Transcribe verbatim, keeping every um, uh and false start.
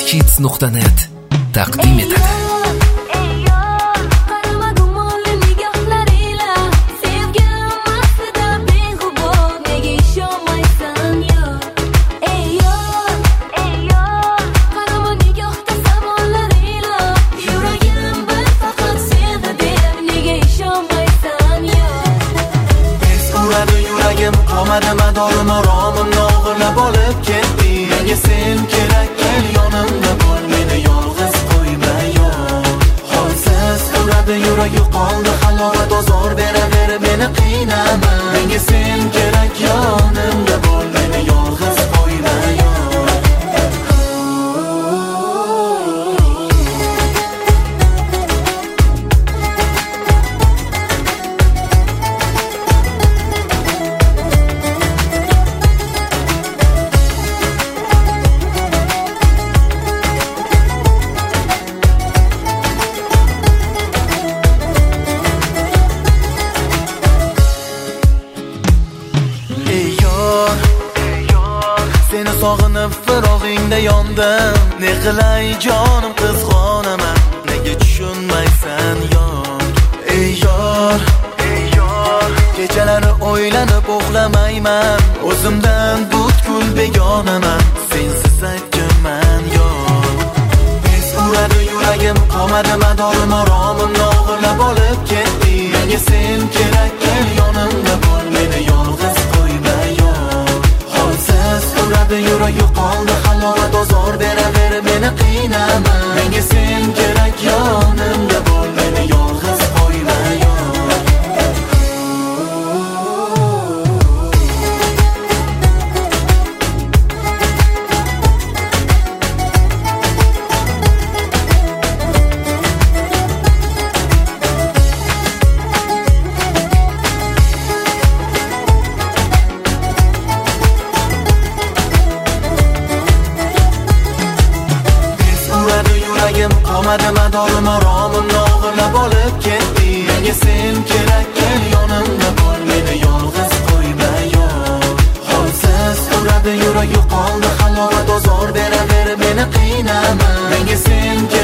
kids nuqta net taqdim etadi. Qolmadi madorim oromimni o'g'irlab olib ketdi. Menga sen kerak, kel yonimda bo'l, meni yolg'iz qo'yma yo'q. Holsiz uradi yuragi qoldi halovat, ozor beraver meni qiynama. Menga sen kerak, yonimda bo'l, meni yolg'iz qo'yma yo'q. Seni sog'inib firog'ingda yondim. Ne qilay jonim qizg'onaman, nega tushunmaysan yor. Ey yor, ey yor, kechalari o'ylanib uxlamayman. O'zimdan butkul begonaman, sensiz aytganman yor. Es uradi yuragim, qolmadi madorim oromimni o'g'irlab olib ketdi. Menga sen kerak, kel yonimda bo'l, meni yolg'iz qo'yma yor. Uradi yuragi qoldi halovat, ozor beraver meni qiynama. Menga sen kerak, yonimda bo'l, meni yolg'iz qo'yma yo'q. Qolmadi madorim oromimni o'g'irlab olib ketdi. Menga sen kerak, kel yonimda bo'l, meni yolg'iz qo'yma yo'q. Holsiz uradi yuragi qoldi halovat, ozor beraver meni qiynama. Menga sen